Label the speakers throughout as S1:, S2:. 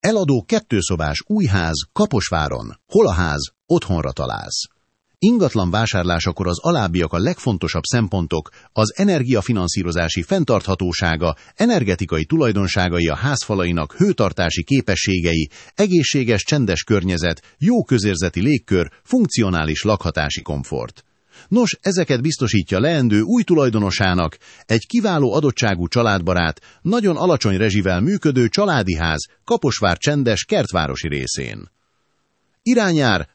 S1: Eladó 2 szobás új ház Kaposváron. Hol a ház? Otthonra találsz. Ingatlan vásárlásakor az alábbiak a legfontosabb szempontok: az energiafinanszírozási fenntarthatósága, energetikai tulajdonságai a házfalainak, hőtartási képességei, egészséges, csendes környezet, jó közérzeti légkör, funkcionális lakhatási komfort. Nos, ezeket biztosítja leendő új tulajdonosának egy kiváló adottságú családbarát, nagyon alacsony rezsivel működő családi ház Kaposvár csendes kertvárosi részén. Irányár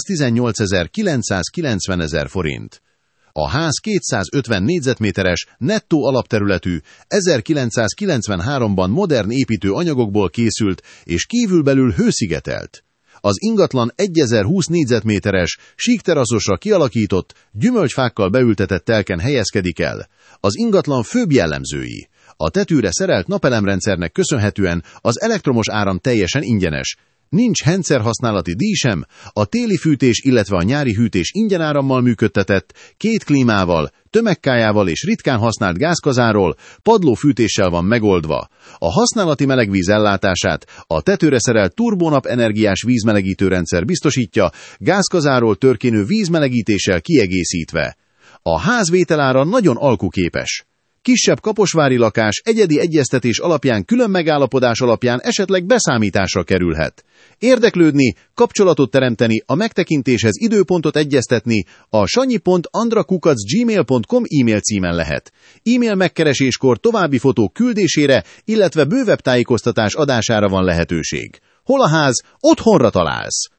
S1: 118.990 000 forint. A ház 250 négyzetméteres, nettó alapterületű, 1993-ban modern építőanyagokból készült és kívülbelül hőszigetelt. Az ingatlan 1020 négyzetméteres, síkteraszosra kialakított, gyümölcsfákkal beültetett telken helyezkedik el. Az ingatlan főbb jellemzői: a tetőre szerelt napelemrendszernek köszönhetően az elektromos áram teljesen ingyenes. Nincs rendszerhasználati díj sem, a téli fűtés, illetve a nyári hűtés ingyenárammal működtetett, 2 klímával, tömegkájával és ritkán használt gázkazáról, padlófűtéssel van megoldva. A használati melegvíz ellátását a tetőre szerelt turbónap energiás vízmelegítőrendszer biztosítja, gázkazáról történő vízmelegítéssel kiegészítve. A ház vételára nagyon alkuképes. Kisebb kaposvári lakás egyedi egyeztetés alapján, külön megállapodás alapján esetleg beszámításra kerülhet. Érdeklődni, kapcsolatot teremteni, a megtekintéshez időpontot egyeztetni a sanyi.andra@gmail.com e-mail címen lehet. E-mail megkereséskor további fotók küldésére, illetve bővebb tájékoztatás adására van lehetőség. Hol a ház? Otthonra találsz!